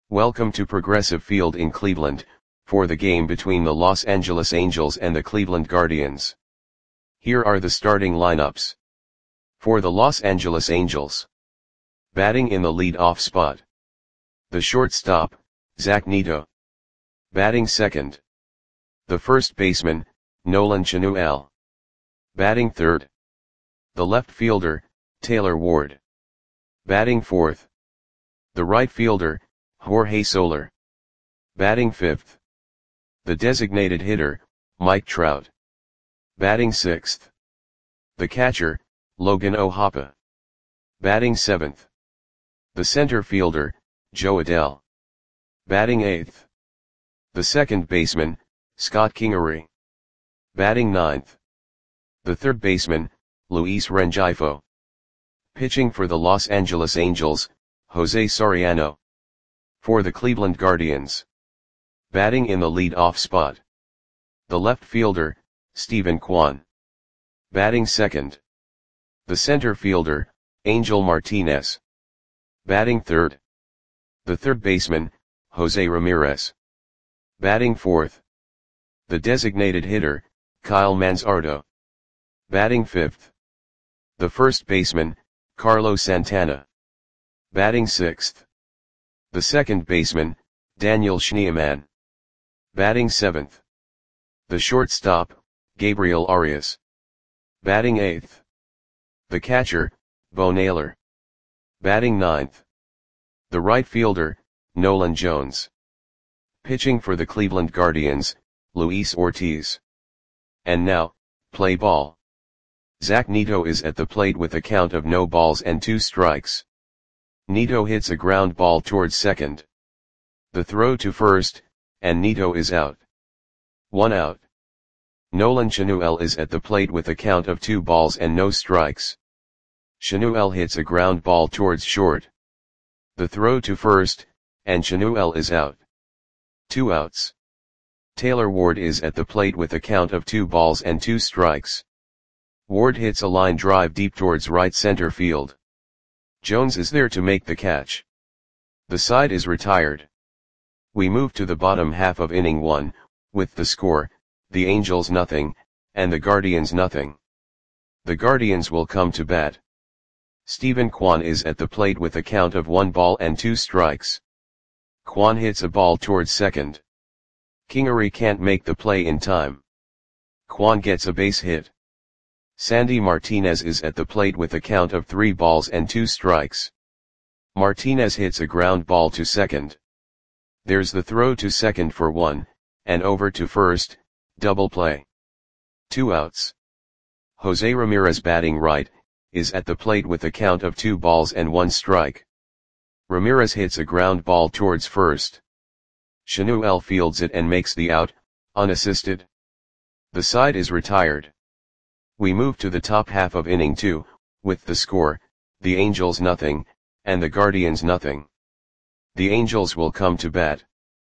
Welcome to Progressive Field in Cleveland, for the game between the Los Angeles Angels and the Cleveland Guardians. Here are the starting lineups. For the Los Angeles Angels. Batting in the lead-off spot. The shortstop, Zach Neto. Batting second. The first baseman, Nolan Chanuel. Batting third. The left fielder, Taylor Ward. Batting fourth. The right fielder, Jorge Soler. Batting fifth. The designated hitter, Mike Trout. Batting sixth. The catcher, Logan O'Hoppe. Batting seventh. The center fielder, Jo Adell. Batting eighth. The second baseman, Scott Kingery. Batting ninth. The third baseman, Luis Rengifo. Pitching for the Los Angeles Angels, Jose Soriano. For the Cleveland Guardians. Batting in the lead-off spot. The left fielder, Steven Kwan. Batting second. The center fielder, Angel Martinez. Batting third. The third baseman, Jose Ramirez. Batting fourth. The designated hitter, Kyle Manzardo. Batting fifth. The first baseman, Carlos Santana. Batting sixth. The second baseman, Daniel Schneemann. Batting seventh. The shortstop, Gabriel Arias. Batting eighth. The catcher, Bo Naylor. Batting ninth. The right fielder, Nolan Jones. Pitching for the Cleveland Guardians, Luis Ortiz. And now, play ball. Zach Neto is at the plate with a count of no balls and 2 strikes. Neto hits a ground ball towards second. The throw to first, and Neto is out. 1 out. Nolan Chanuel is at the plate with a count of 2 balls and no strikes. Chanuel hits a ground ball towards short. The throw to first, and Chanuel is out. 2 outs. Taylor Ward is at the plate with a count of 2 balls and 2 strikes. Ward hits a line drive deep towards right center field. Jones is there to make the catch. The side is retired. We move to the bottom half of inning 1, with the score, the Angels nothing, and the Guardians nothing. The Guardians will come to bat. Steven Kwan is at the plate with a count of 1 ball and 2 strikes. Kwan hits a ball towards second. Kingery can't make the play in time. Kwan gets a base hit. Sandy Martinez is at the plate with a count of 3 balls and 2 strikes. Martinez hits a ground ball to second. There's the throw to second for 1, and over to first, double play. 2 outs. Jose Ramirez batting right, is at the plate with a count of 2 balls and 1 strike. Ramirez hits a ground ball towards first. Chanuel fields it and makes the out, unassisted. The side is retired. We move to the top half of inning 2, with the score, the Angels nothing, and the Guardians nothing. The Angels will come to bat.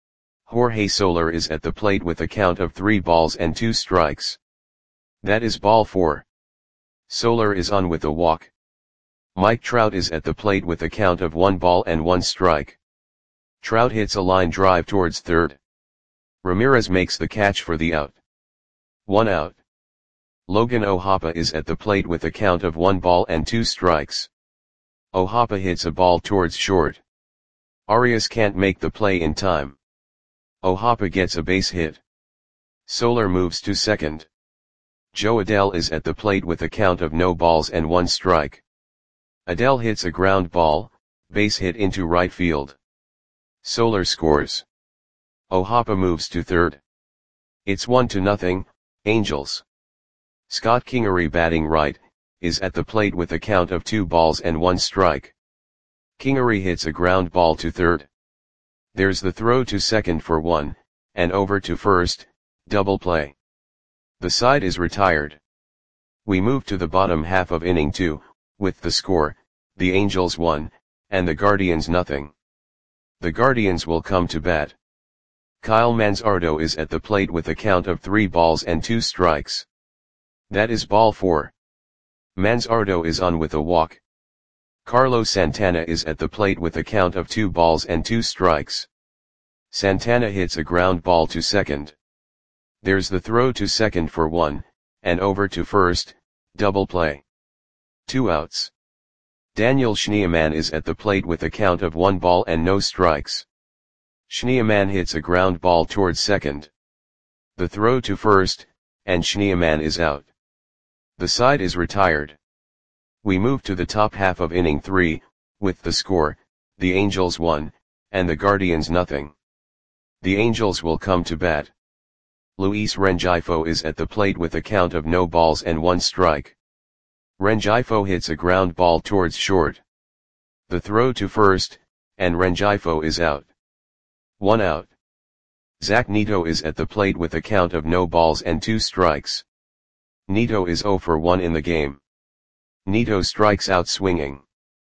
Jorge Soler is at the plate with a count of 3 balls and 2 strikes. That is ball 4. Soler is on with a walk. Mike Trout is at the plate with a count of 1 ball and 1 strike. Trout hits a line drive towards third. Ramirez makes the catch for the out. 1 out. Logan O'Hoppe is at the plate with a count of 1 ball and 2 strikes. O'Hoppe hits a ball towards short. Arias can't make the play in time. O'Hoppe gets a base hit. Soler moves to second. Jo Adell is at the plate with a count of no balls and 1 strike. Adell hits a ground ball, base hit into right field. Soler scores. O'Hoppe moves to third. It's 1-0, Angels. Scott Kingery batting right, is at the plate with a count of 2 balls and 1 strike. Kingery hits a ground ball to third. There's the throw to second for 1, and over to first, double play. The side is retired. We move to the bottom half of inning 2, with the score, the Angels 1, and the Guardians nothing. The Guardians will come to bat. Kyle Manzardo is at the plate with a count of 3 balls and 2 strikes. That is ball 4. Manzardo is on with a walk. Carlos Santana is at the plate with a count of 2 balls and 2 strikes. Santana hits a ground ball to second. There's the throw to second for 1, and over to first, double play. 2 outs. Daniel Schneemann is at the plate with a count of 1 ball and no strikes. Schneemann hits a ground ball towards second. The throw to first, and Schneemann is out. The side is retired. We move to the top half of inning 3, with the score, the Angels 1, and the Guardians nothing. The Angels will come to bat. Luis Rengifo is at the plate with a count of no balls and 1 strike. Rengifo hits a ground ball towards short. The throw to first, and Rengifo is out. 1 out. Zach Neto is at the plate with a count of no balls and 2 strikes. Neto is 0 for 1 in the game. Neto strikes out swinging.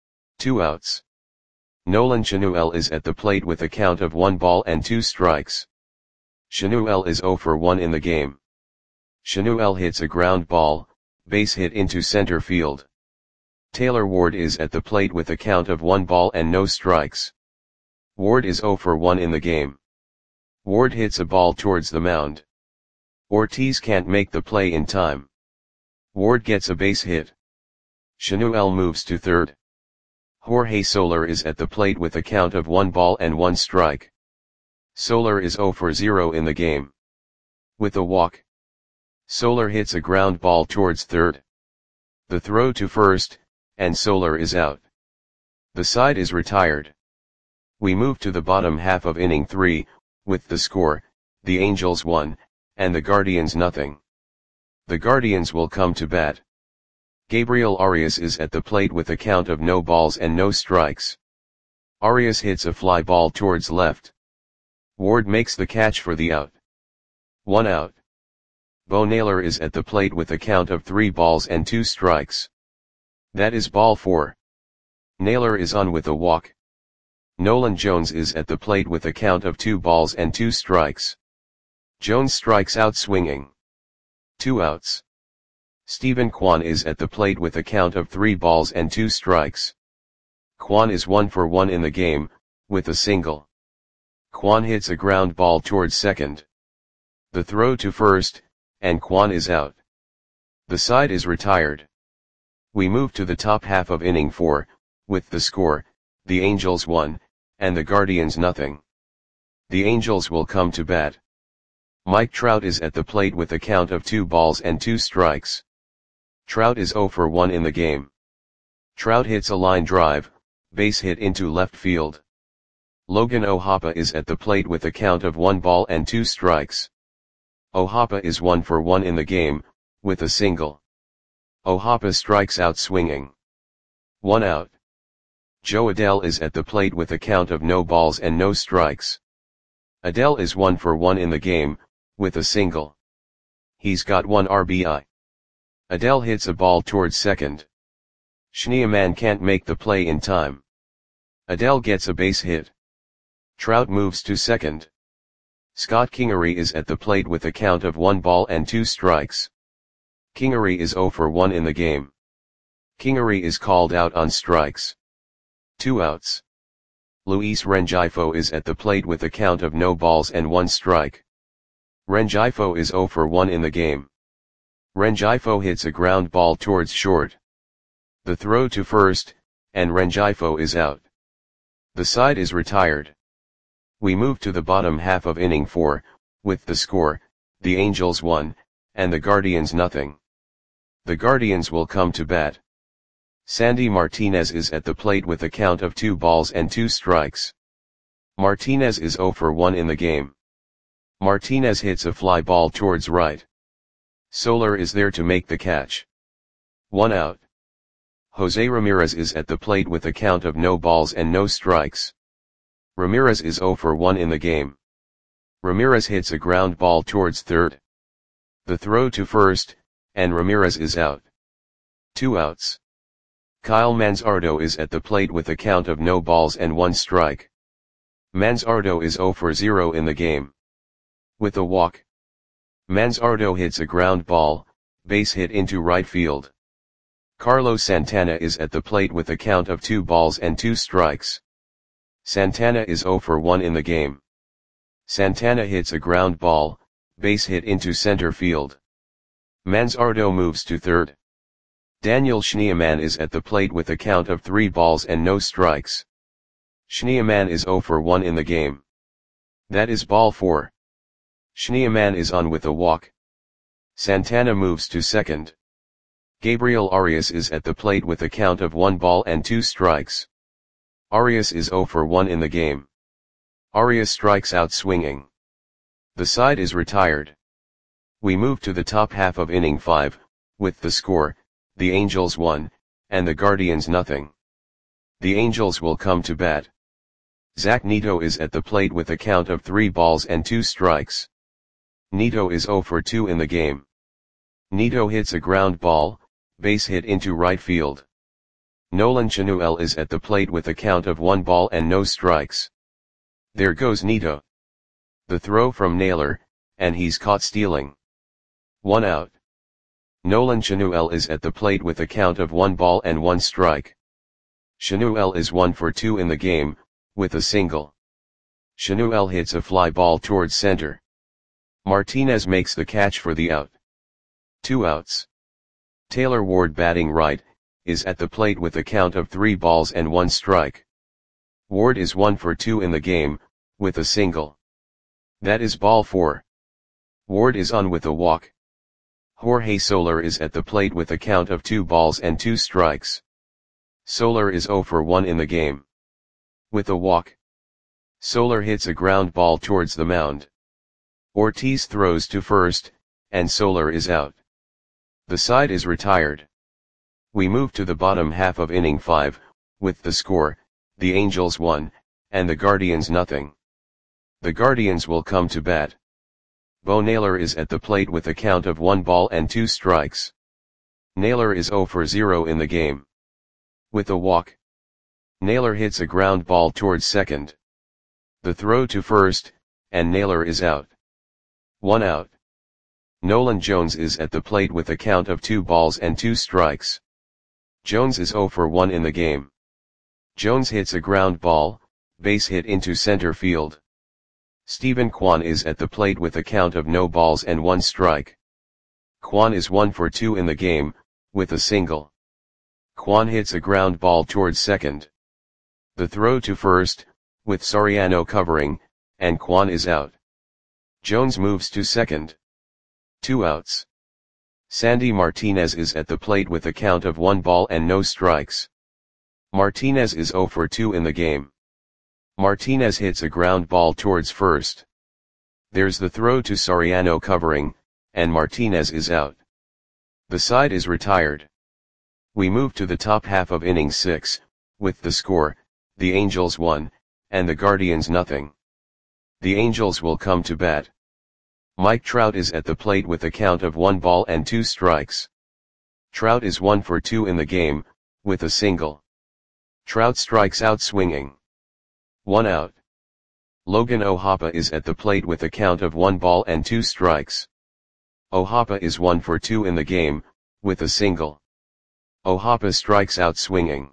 2 outs. Nolan Chanuel is at the plate with a count of 1 ball and 2 strikes. Chanuel is 0 for 1 in the game. Chanuel hits a ground ball, base hit into center field. Taylor Ward is at the plate with a count of 1 ball and no strikes. Ward is 0 for 1 in the game. Ward hits a ball towards the mound. Ortiz can't make the play in time. Ward gets a base hit. Chanuel moves to third. Jorge Soler is at the plate with a count of 1 ball and 1 strike. Soler is 0 for 0 in the game. With a walk. Soler hits a ground ball towards third. The throw to first, and Soler is out. The side is retired. We move to the bottom half of inning 3, with the score, the Angels 1, and the Guardians nothing. The Guardians will come to bat. Gabriel Arias is at the plate with a count of no balls and no strikes. Arias hits a fly ball towards left. Ward makes the catch for the out. 1 out. Bo Naylor is at the plate with a count of 3 balls and 2 strikes. That is ball 4. Naylor is on with a walk. Nolan Jones is at the plate with a count of 2 balls and 2 strikes. Jones strikes out swinging. 2 outs. Stephen Kwan is at the plate with a count of 3 balls and 2 strikes. Kwan is 1 for 1 in the game, with a single. Kwan hits a ground ball towards second. The throw to first, and Kwan is out. The side is retired. We move to the top half of inning 4, with the score, the Angels 1, and the Guardians nothing. The Angels will come to bat. Mike Trout is at the plate with a count of 2 balls and 2 strikes. Trout is 0 for 1 in the game. Trout hits a line drive, base hit into left field. Logan O'Hoppe is at the plate with a count of 1 ball and 2 strikes. O'Hoppe is 1 for 1 in the game, with a single. O'Hoppe strikes out swinging. 1 out. Joe Adell is at the plate with a count of no balls and no strikes. Adell is 1 for 1 in the game, with a single. He's got 1 RBI. Adell hits a ball towards second. Schneemann can't make the play in time. Adell gets a base hit. Trout moves to second. Scott Kingery is at the plate with a count of 1 ball and 2 strikes. Kingery is 0 for 1 in the game. Kingery is called out on strikes. 2 outs. Luis Rengifo is at the plate with a count of no balls and 1 strike. Rengifo is 0 for 1 in the game. Rengifo hits a ground ball towards short. The throw to first, and Rengifo is out. The side is retired. We move to the bottom half of inning 4, with the score, the Angels 1, and the Guardians nothing. The Guardians will come to bat. Sandy Martinez is at the plate with a count of 2 balls and 2 strikes. Martinez is 0 for 1 in the game. Martinez hits a fly ball towards right. Soler is there to make the catch. 1 out. Jose Ramirez is at the plate with a count of no balls and no strikes. Ramirez is 0 for 1 in the game. Ramirez hits a ground ball towards third. The throw to first, and Ramirez is out. 2 outs. Kyle Manzardo is at the plate with a count of no balls and 1 strike. Manzardo is 0 for 0 in the game. With a walk. Manzardo hits a ground ball, base hit into right field. Carlos Santana is at the plate with a count of 2 balls and 2 strikes. Santana is 0 for 1 in the game. Santana hits a ground ball, base hit into center field. Manzardo moves to third. Daniel Schneemann is at the plate with a count of 3 balls and no strikes. Schneemann is 0 for 1 in the game. That is ball 4. Schneemann is on with a walk. Santana moves to second. Gabriel Arias is at the plate with a count of 1 ball and 2 strikes. Arias is 0 for 1 in the game. Arias strikes out swinging. The side is retired. We move to the top half of inning 5, with the score, the Angels 1, and the Guardians nothing. The Angels will come to bat. Zach Neto is at the plate with a count of 3 balls and 2 strikes. Neto is 0 for 2 in the game. Neto hits a ground ball, base hit into right field. Nolan Chanuel is at the plate with a count of 1 ball and no strikes. There goes Neto. The throw from Naylor, and he's caught stealing. 1 out. Nolan Chanuel is at the plate with a count of 1 ball and 1 strike. Chanuel is 1 for 2 in the game, with a single. Chanuel hits a fly ball towards center. Martinez makes the catch for the out. 2 outs. Taylor Ward batting right, is at the plate with a count of 3 balls and 1 strike. Ward is 1 for 2 in the game, with a single. That is ball 4. Ward is on with a walk. Jorge Soler is at the plate with a count of 2 balls and 2 strikes. Soler is 0 for 1 in the game. With a walk. Soler hits a ground ball towards the mound. Ortiz throws to first, and Soler is out. The side is retired. We move to the bottom half of inning 5, with the score, the Angels 1, and the Guardians nothing. The Guardians will come to bat. Bo Naylor is at the plate with a count of 1 ball and 2 strikes. Naylor is 0 for 0 in the game. With a walk. Naylor hits a ground ball towards second. The throw to first, and Naylor is out. 1 out. Nolan Jones is at the plate with a count of 2 balls and 2 strikes. Jones is 0 for 1 in the game. Jones hits a ground ball, base hit into center field. Stephen Kwan is at the plate with a count of no balls and 1 strike. Kwan is 1 for 2 in the game, with a single. Kwan hits a ground ball towards second. The throw to first, with Soriano covering, and Kwan is out. Jones moves to second. 2 outs. Sandy Martinez is at the plate with a count of 1 ball and no strikes. Martinez is 0 for 2 in the game. Martinez hits a ground ball towards first. There's the throw to Soriano covering, and Martinez is out. The side is retired. We move to the top half of inning 6, with the score, the Angels 1, and the Guardians nothing. The Angels will come to bat. Mike Trout is at the plate with a count of 1 ball and 2 strikes. Trout is 1 for 2 in the game, with a single. Trout strikes out swinging. 1 out. Logan O'Hoppe is at the plate with a count of 1 ball and 2 strikes. O'Hoppe is 1 for 2 in the game, with a single. O'Hoppe strikes out swinging.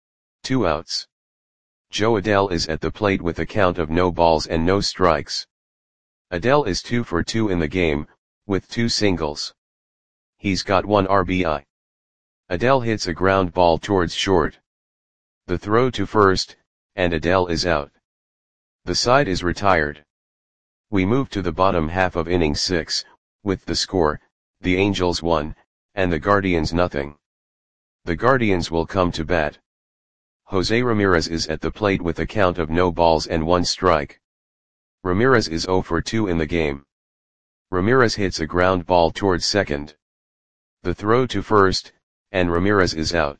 2 outs. Joe Adell is at the plate with a count of no balls and no strikes. Adell is 2 for 2 in the game, with 2 singles. He's got 1 RBI. Adell hits a ground ball towards short. The throw to first, and Adell is out. The side is retired. We move to the bottom half of inning 6, with the score, the Angels 1, and the Guardians nothing. The Guardians will come to bat. Jose Ramirez is at the plate with a count of no balls and 1 strike. Ramirez is 0 for 2 in the game. Ramirez hits a ground ball towards second. The throw to first, and Ramirez is out.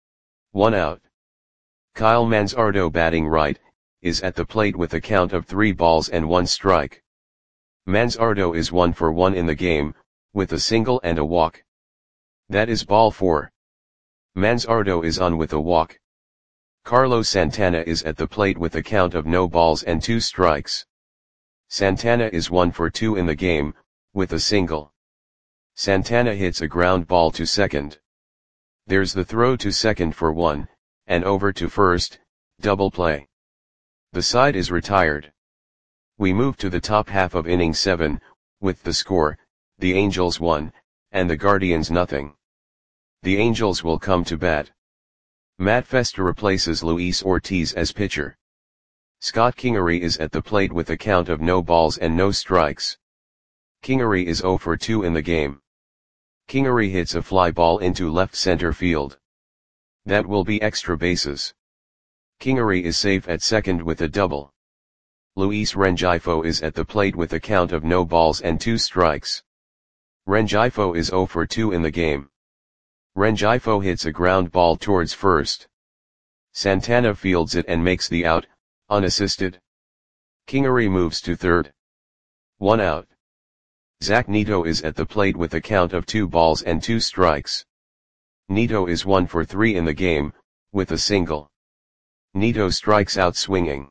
1 out. Kyle Manzardo batting right, is at the plate with a count of 3 balls and 1 strike. Manzardo is 1 for 1 in the game, with a single and a walk. That is ball 4. Manzardo is on with a walk. Carlos Santana is at the plate with a count of no balls and 2 strikes. Santana is 1 for 2 in the game, with a single. Santana hits a ground ball to second. There's the throw to second for one, and over to first, double play. The side is retired. We move to the top half of inning 7, with the score, the Angels 1, and the Guardians nothing. The Angels will come to bat. Matt Festa replaces Luis Ortiz as pitcher. Scott Kingery is at the plate with a count of no balls and no strikes. Kingery is 0 for 2 in the game. Kingery hits a fly ball into left center field. That will be extra bases. Kingery is safe at second with a double. Luis Rengifo is at the plate with a count of no balls and 2 strikes. Rengifo is 0 for 2 in the game. Rengifo hits a ground ball towards first. Santana fields it and makes the out, unassisted. Kingery moves to third. 1 out. Zach Neto is at the plate with a count of 2 balls and 2 strikes. Neto is 1 for 3 in the game, with a single. Neto strikes out swinging.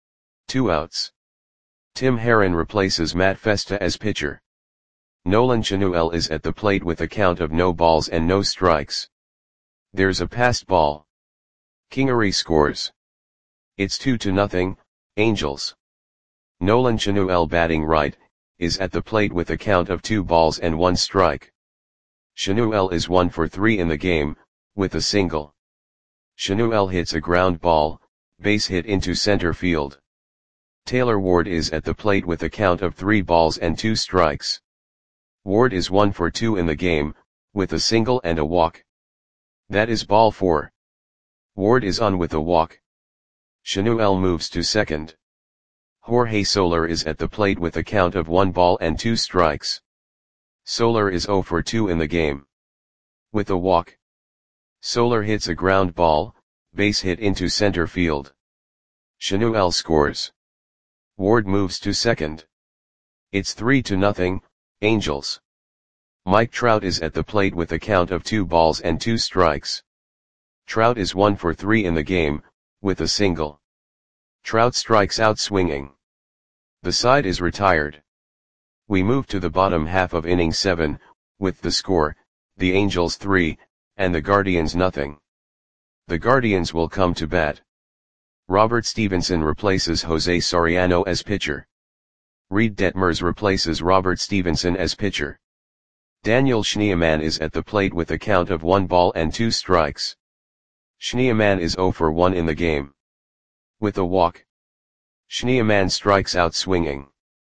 2 outs. Tim Herrin replaces Matt Festa as pitcher. Nolan Chanuel is at the plate with a count of no balls and no strikes. There's a passed ball. Kingery scores. It's 2-0, Angels. Nolan Chanuel batting right, is at the plate with a count of 2 balls and 1 strike. Chanuel is 1 for 3 in the game, with a single. Chanuel hits a ground ball, base hit into center field. Taylor Ward is at the plate with a count of 3 balls and 2 strikes. Ward is 1 for 2 in the game, with a single and a walk. That is ball 4. Ward is on with a walk. Chanuel moves to second. Jorge Soler is at the plate with a count of 1 ball and 2 strikes. Soler is 0 for 2 in the game. With a walk. Soler hits a ground ball, base hit into center field. Chanuel scores. Ward moves to second. It's 3-0, Angels. Mike Trout is at the plate with a count of 2 balls and 2 strikes. Trout is 1 for 3 in the game, with a single. Trout strikes out swinging. The side is retired. We move to the bottom half of inning 7, with the score, the Angels 3, and the Guardians nothing. The Guardians will come to bat. Robert Stevenson replaces Jose Soriano as pitcher. Reed Detmers replaces Robert Stevenson as pitcher. Daniel Schneemann is at the plate with a count of 1 ball and 2 strikes. Schneemann is 0 for 1 in the game. With a walk. Schneemann strikes out swinging.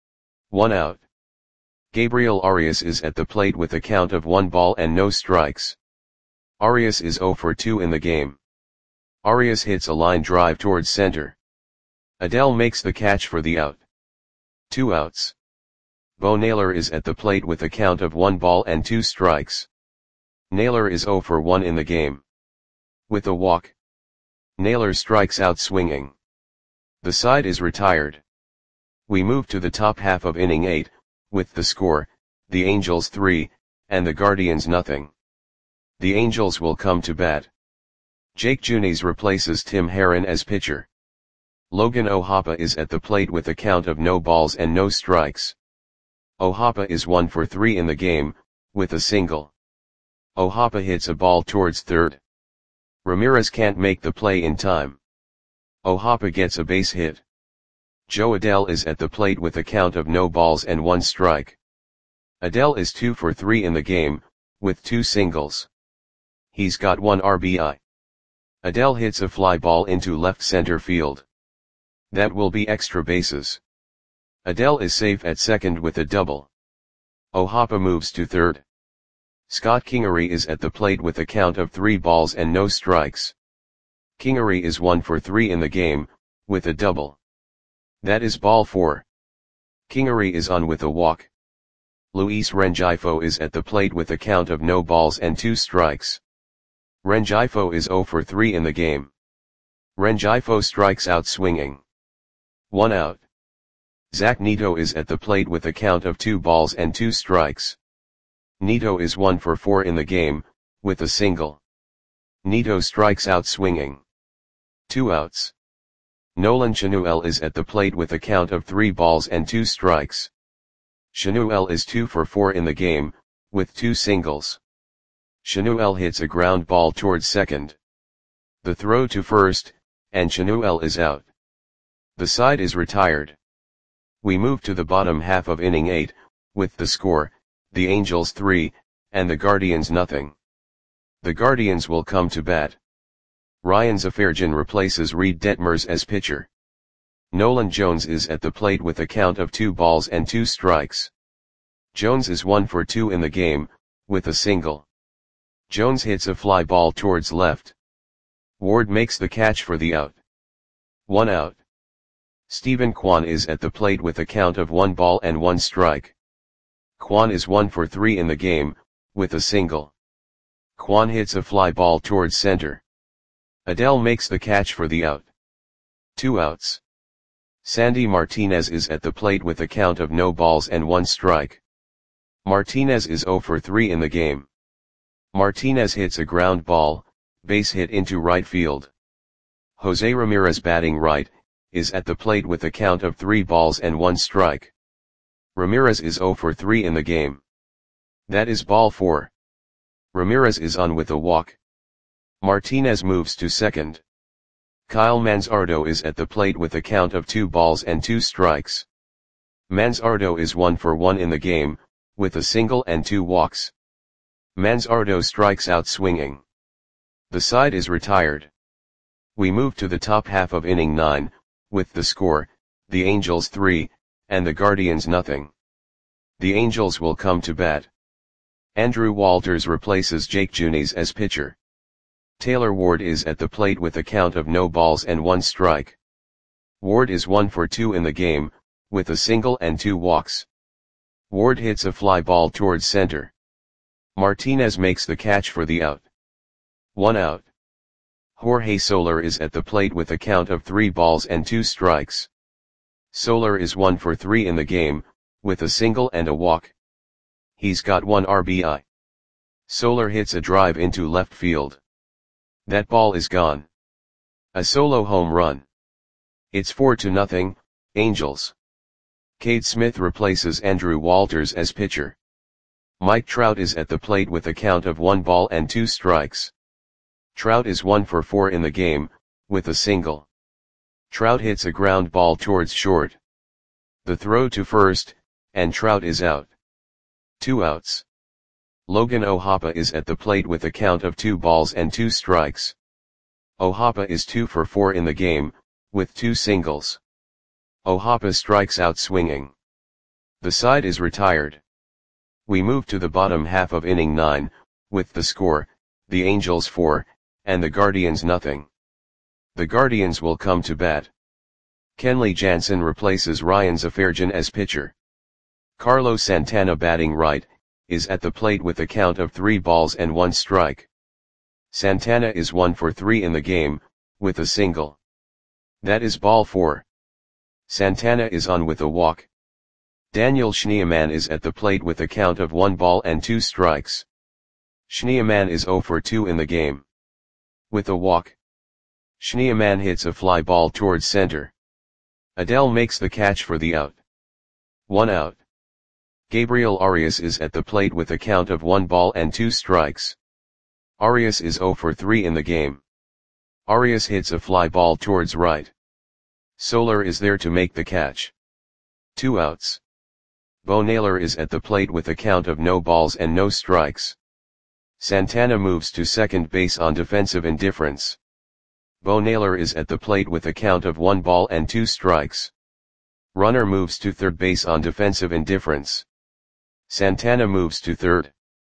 1 out. Gabriel Arias is at the plate with a count of 1 ball and no strikes. Arias is 0 for 2 in the game. Arias hits a line drive towards center. Adell makes the catch for the out. 2 outs. Bo Naylor is at the plate with a count of 1 ball and 2 strikes. Naylor is 0 for 1 in the game. With a walk. Naylor strikes out swinging. The side is retired. We move to the top half of inning 8, with the score, the Angels 3, and the Guardians nothing. The Angels will come to bat. Jake Junis replaces Tim Herrin as pitcher. Logan O'Hoppe is at the plate with a count of no balls and no strikes. O'Hoppe is 1 for 3 in the game, with a single. O'Hoppe hits a ball towards third. Ramirez can't make the play in time. O'Hoppe gets a base hit. Joe Adell is at the plate with a count of no balls and 1 strike. Adell is 2 for 3 in the game, with 2 singles. He's got 1 RBI. Adell hits a fly ball into left center field. That will be extra bases. Adell is safe at second with a double. O'Hoppe moves to third. Scott Kingery is at the plate with a count of 3 balls and no strikes. Kingery is 1 for 3 in the game, with a double. That is ball 4. Kingery is on with a walk. Luis Rengifo is at the plate with a count of no balls and 2 strikes. Rengifo is 0 for 3 in the game. Rengifo strikes out swinging. 1 out. Zach Neto is at the plate with a count of 2 balls and 2 strikes. Neto is 1 for 4 in the game, with a single. Neto strikes out swinging. 2 outs. Nolan Chanuel is at the plate with a count of 3 balls and 2 strikes. Chanuel is 2 for 4 in the game, with 2 singles. Chanuel hits a ground ball towards second. The throw to first, and Chanuel is out. The side is retired. We move to the bottom half of inning 8, with the score, the Angels 3, and the Guardians nothing. The Guardians will come to bat. Ryan Zafarjan replaces Reed Detmers as pitcher. Nolan Jones is at the plate with a count of 2 balls and 2 strikes. Jones is 1 for 2 in the game, with a single. Jones hits a fly ball towards left. Ward makes the catch for the out. 1 out. Stephen Kwan is at the plate with a count of 1 ball and 1 strike. Kwan is 1 for 3 in the game, with a single. Kwan hits a fly ball towards center. Adele makes the catch for the out. 2 outs. Sandy Martinez is at the plate with a count of no balls and 1 strike. Martinez is 0 for 3 in the game. Martinez hits a ground ball, base hit into right field. Jose Ramirez batting right, is at the plate with a count of 3 balls and 1 strike. Ramirez is 0 for 3 in the game. That is ball 4. Ramirez is on with a walk. Martinez moves to second. Kyle Manzardo is at the plate with a count of 2 balls and 2 strikes. Manzardo is 1 for 1 in the game, with a single and 2 walks. Manzardo strikes out swinging. The side is retired. We move to the top half of inning 9, with the score, the Angels 3, and the Guardians nothing. The Angels will come to bat. Andrew Walters replaces Jake Junis as pitcher. Taylor Ward is at the plate with a count of no balls and 1 strike. Ward is 1 for 2 in the game, with a single and 2 walks. Ward hits a fly ball towards center. Martinez makes the catch for the out. 1 out. Jorge Soler is at the plate with a count of 3 balls and 2 strikes. Soler is 1 for 3 in the game, with a single and a walk. He's got 1 RBI. Soler hits a drive into left field. That ball is gone. A solo home run. It's 4-0, Angels. Cade Smith replaces Andrew Walters as pitcher. Mike Trout is at the plate with a count of 1 ball and 2 strikes. Trout is 1 for 4 in the game, with a single. Trout hits a ground ball towards short. The throw to first, and Trout is out. 2 outs. Logan O'Hoppe is at the plate with a count of 2 balls and 2 strikes. O'Hoppe is 2 for 4 in the game, with 2 singles. O'Hoppe strikes out swinging. The side is retired. We move to the bottom half of inning 9, with the score, the Angels 4, and the Guardians nothing. The Guardians will come to bat. Kenley Jansen replaces Ryan Zafarjan as pitcher. Carlos Santana batting right, is at the plate with a count of 3 balls and 1 strike. Santana is 1 for 3 in the game, with a single. That is ball 4. Santana is on with a walk. Daniel Schneemann is at the plate with a count of 1 ball and 2 strikes. Schneemann is 0 for 2 in the game. With a walk. Schneemann hits a fly ball towards center. Adele makes the catch for the out. 1 out. Gabriel Arias is at the plate with a count of 1 ball and 2 strikes. Arias is 0 for 3 in the game. Arias hits a fly ball towards right. Soler is there to make the catch. 2 outs. Bo Naylor is at the plate with a count of no balls and no strikes. Santana moves to second base on defensive indifference. Bo Naylor is at the plate with a count of 1 ball and 2 strikes. Runner moves to third base on defensive indifference. Santana moves to third.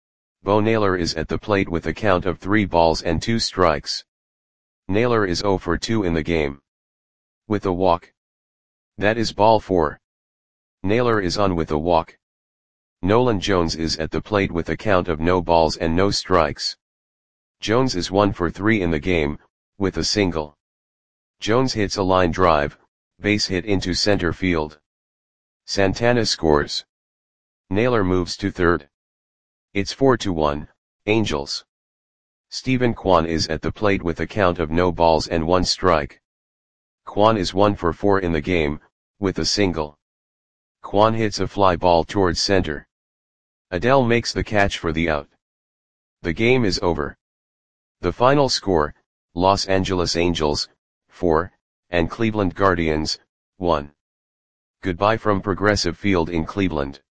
Bo Naylor is at the plate with a count of 3 balls and 2 strikes. Naylor is 0 for 2 in the game. With a walk. That is ball 4. Naylor is on with a walk. Nolan Jones is at the plate with a count of no balls and no strikes. Jones is 1 for 3 in the game, with a single. Jones hits a line drive, base hit into center field. Santana scores. Naylor moves to third. It's 4-1, Angels. Stephen Kwan is at the plate with a count of no balls and 1 strike. Kwan is 1 for 4 in the game, with a single. Kwan hits a fly ball towards center. Adele makes the catch for the out. The game is over. The final score, Los Angeles Angels, 4, and Cleveland Guardians, 1. Goodbye from Progressive Field in Cleveland.